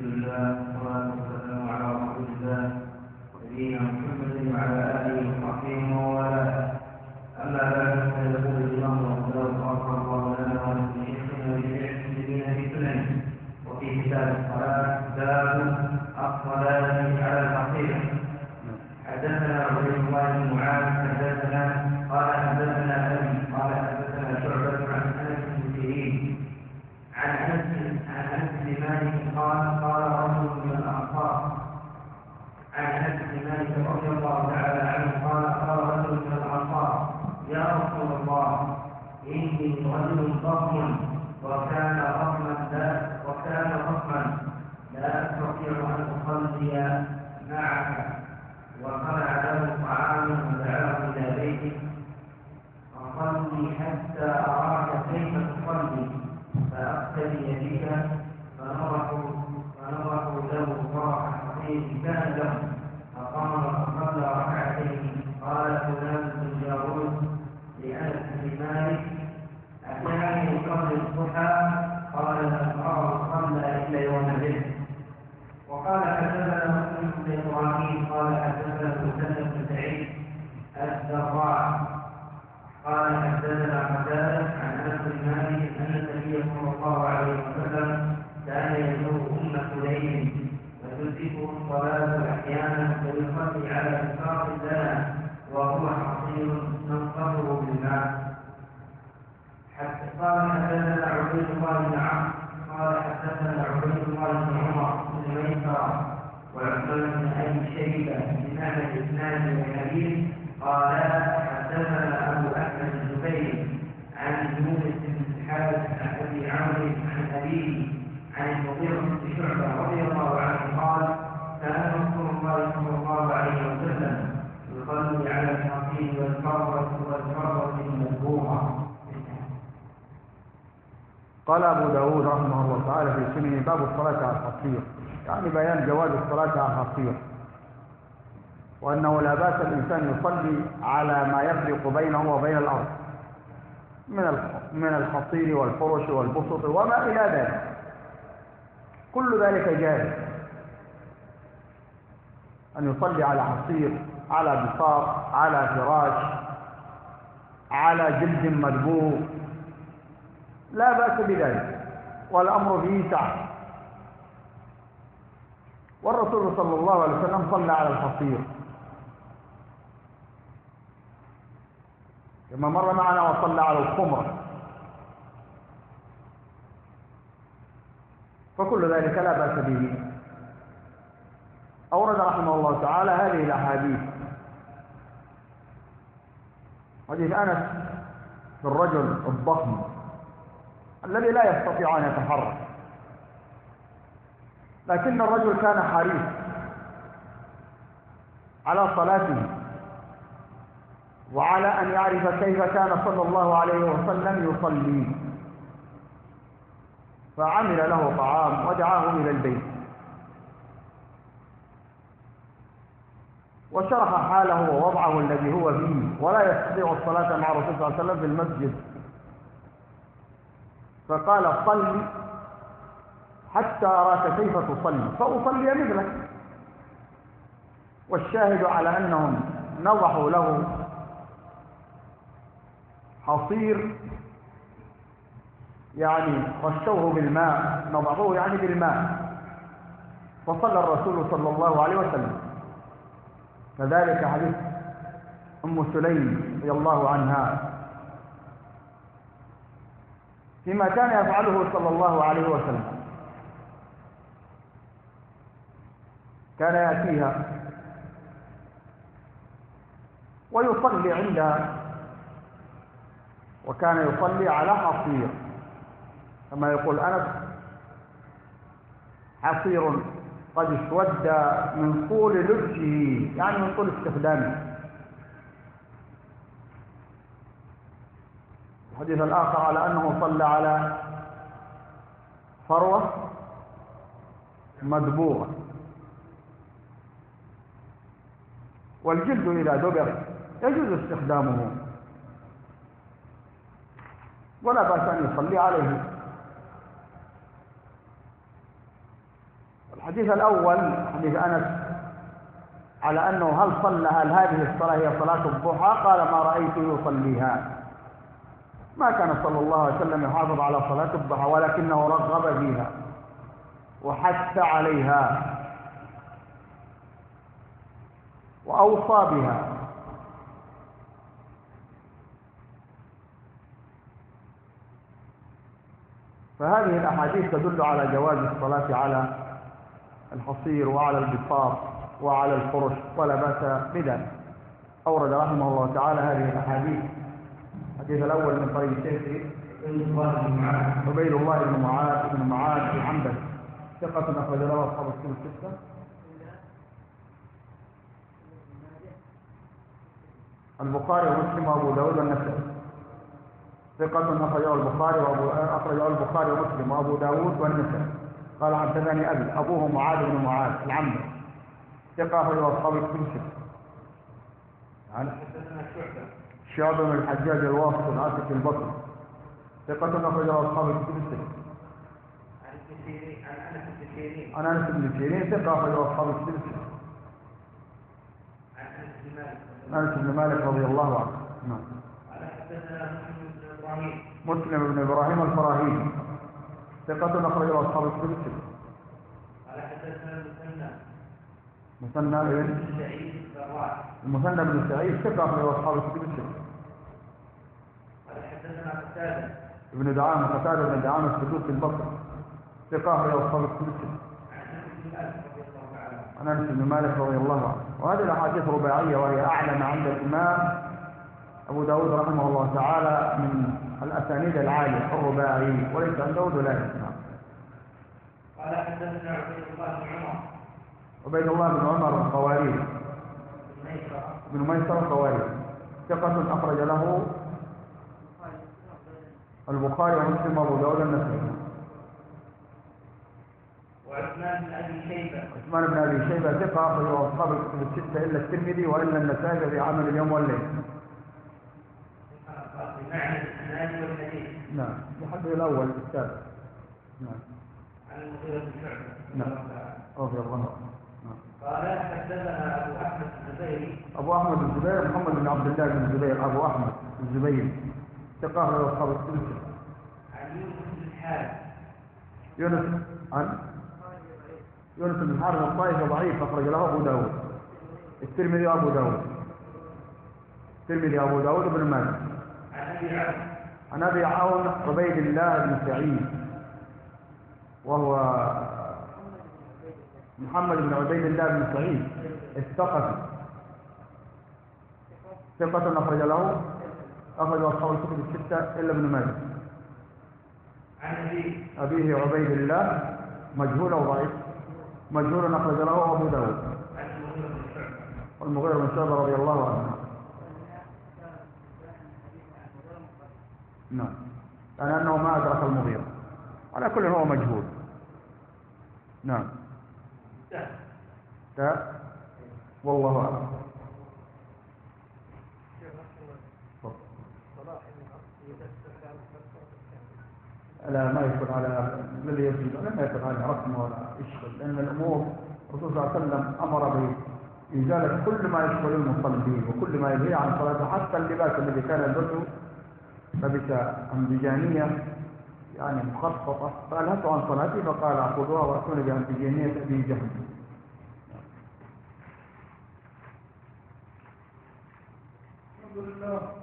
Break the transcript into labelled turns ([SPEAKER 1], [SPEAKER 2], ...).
[SPEAKER 1] الله والصلاة والسلام على رسول الله نبينا محمد وعلى آله وصحبه وموالاه. أما بعد فيقول الإمام أبو غفر الله لنا ولشيخنا وجميع المسلمين في سننه وفي كتاب الصلاة باب الصلاة على الفقير. حدثنا عبيد الله بن معاذ قال حدثنا أبي قال حدثنا شعبة عن أنس بن سيرين عن أنس بن مالك قال رجل من الأنصار عن أنس بن مالك رضي الله تعالى عنه قال رجل من الأنصار: يا رسول الله، إني رجل ضخم وكان ضخما لا أستطيع أن أصلي معك، وصنع له طعاما ودعاه إلى بيته فصلي حتى أراك كيف تصلي فأقتدي بك. فنظروا له فرحا حقيقي كان له فقام فصلى ركعتين. قال فلان بن جارود لأنس بن مالك: أتاني يصلي الضحى؟ قال: لم أره صلى إلا يوم الجمعة. وقال حدثنا مسلم بن إبراهيم قال حدثنا مسلم بن سعيد الزراع قال حدثنا قتادة عن أنس بن مالك أن النبي صلى الله عليه وسلم كان يزور أم سليم فتدركه الصلاة أحيانا فيصلي على إسراف لنا وهو حصير ننقذه بالماء. قال حدثنا عبيد الله بن عمرو قال حدثنا عبيد الله بن عمر بن ميسرة وعثمان بن أبي شيبة بمعنى الإسناد والحديث قال حدثنا أبو أحمد الزبير عن يونس بن الحارث عن أبي عمرو عن أبيه عن المغيرة بن شعبة رضي الله عنه قال: كان رسول الله صلى الله عليه وسلم يصلي على الحصير والفرة المذبوحة.
[SPEAKER 2] قال أبو داود رحمه الله تعالى في سنه باب الصلاة على الحصير، يعني بيان جواز الصلاة على الحصير، وأنه لا بأس الإنسان يصلي على ما يفرق بينه وبين الأرض من الحصير والفرش والبسط وما إلى ذلك، كل ذلك جائز. أن يصلي على حصير، على بساط، على فراش، على جلد مدبوغ، لا بأس بذلك، والأمر فيه سعة. والرسول صلى الله عليه وسلم صلى على الحصير كما مر معنا، وصلى على الخمر، فكل ذلك لا بأس به. أورد رحمه الله تعالى هذه الأحاديث: حديث أنس بالرجل الضخم الذي لا يستطيع أن يتحرك، لكن الرجل كان حريص على صلاته وعلى أن يعرف كيف كان صلى الله عليه وسلم يصلي، فعمل له طعام ودعاه إلى البيت وشرح حاله ووضعه الذي هو فيه، ولا يستطيع الصلاة مع الرسول صلى الله عليه وسلم في المسجد، فقال: صل حتى أراك كيف تصلي فأصلي مثلك. والشاهد على أنهم نضحوا له حصير، يعني رشوه بالماء، نضعوه يعني بالماء، فصلى الرسول صلى الله عليه وسلم. كذلك حديث أم سليم رضي الله عنها فيما كان يفعله صلى الله عليه وسلم، كان يأتيها ويصلي عندها، وكان يصلي على حصير كما يقول أنس: حصير قد اسود من طول لبسه، يعني من طول استخدامه. الحديث الآخر على أنه صلى على فروة مدبوغة، والجلد إذا دبر يجوز استخدامه ولا بأس أن يصلي عليه. الحديث الأول حديث أنس على أنه هل هذه الصلاة هي صلاة الضحى؟ قال ما رأيت يصليها. ما كان صلى الله عليه وسلم يحافظ على صلاة الضحى، ولكنه رغب فيها وحث عليها وأوصى بها. فهذه الأحاديث تدل على جواز الصلاة على الحصير وعلى البساط وعلى الفرش ولا بأس بذلك. أورد رحمه الله تعالى هذه الأحاديث. الحديث الأول من طريق الشيخ عبيد الله بن معاذ العنبري ثقة أخرج له أصحاب الكتب الستة. البخاري ومسلم وأبو داود والنسائي. ثقة أخرجه البخاري ومسلم وأبو داود والنسائي. قال حدثني أبوه معاذ بن معاذ العنبري ثقة أخرجه أصحاب الكتب الستة. شعبة بن الحجاج الواسط العاسكي البصري ثقة أخرجه أصحاب الكتب الستة. عن أنس بن سيرين ثقة أخرجه أصحاب الكتب الستة. أنس بن مالك رضي الله عنه. نعم. مسلم بن إبراهيم الفراهيدي ثقة أخرجه أصحاب الكتب الستة. المثنى بن سعيد ثقة أخرجه أصحاب الكتب الستة. ابن دعامة قتادة بن دعامة السدوسي البصري ثقة أخرجه أصحاب الكتب الستة. عن أنس بن مالك رضي الله عنه. وهذه الأحاديث رباعية، وهي أعلم عند الإمام أبو داود رحمه الله تعالى من الأسانيد العالية الرباعي، وليس عند داود ولا يسمع.
[SPEAKER 1] قال حدثنا
[SPEAKER 2] عبيد الله بن عمر القواريري بن ميسر القواريري ثقة أخرج له البخاري ومسلم وأبو داود والنسائي.
[SPEAKER 1] وعثمان
[SPEAKER 2] بن أبي شيبة ثقة أخرجه أصحاب الكتب الستة إلا الترمذي وإلا النسائي في عمل اليوم والليل. نعم. الحديث الأول الثالث. نعم.
[SPEAKER 1] عن المغيرة بن شعبة.
[SPEAKER 2] نعم. رضي الله عنه.
[SPEAKER 1] قال حدثنا أبو أحمد الزبيري.
[SPEAKER 2] أبو أحمد الزبيري محمد بن عبد الله بن الزبير أبو أحمد الزبيري ثقة أخرجه أصحاب الكتب الستة.
[SPEAKER 1] عن يونس بن الحارث.
[SPEAKER 2] يونس بن الحارث الطائفي ضعيف أخرج له أبو داود الترمذي وأبو داود. الترمذي أبو داود بن ماجه. عن أبي عون عبيد الله بن سعيد وهو محمد بن عبيد الله بن سعيد الثقفي ثقة أخرج له أصحاب الكتب الستة إلا ابن ماجه.
[SPEAKER 1] عن
[SPEAKER 2] أبيه عبيد الله مجهول أو ضعيف؟ مجهول أخرج له أبو داود. والمغيرة بن شعبة رضي الله عنه. نعم. لأنه ما أدرك المغيرة. على كل هو مجهول. نعم. والله أعلم. لا ما يكون على الذي يسجد ما يكون على رسم ولا يشغل، لأن الأمور الرسول صلى الله عليه وسلم أمر بإزالة كل ما يشغل المصلين وكل ما يلهي عن صلاته، حتى اللباس الذي كان يلبسه لبس أنبجانية يعني مخططة، فألهته عن صلاتي فقال خذوها وأتوني بأنبجانية أبي جهل. الحمد لله.